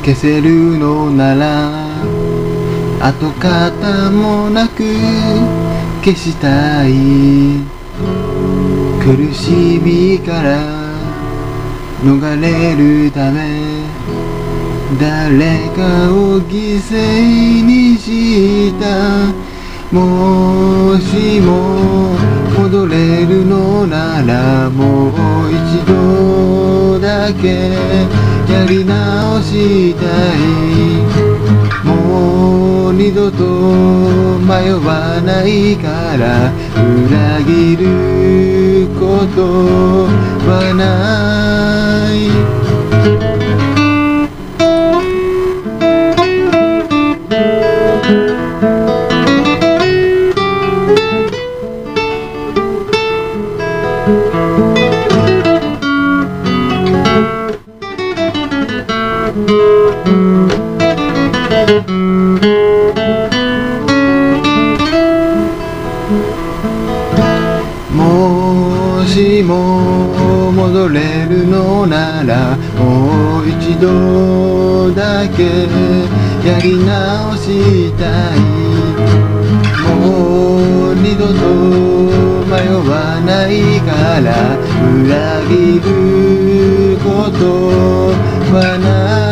消せるのなら跡形もなく消したい。苦しみから逃れるため誰かを犠牲にした。もしも戻れるのならもう一度だけやり直したい。もう二度と迷わないから裏切ることはない。もしも戻れるのならもう一度だけやり直したい。もう二度と迷わないから裏切ることはない。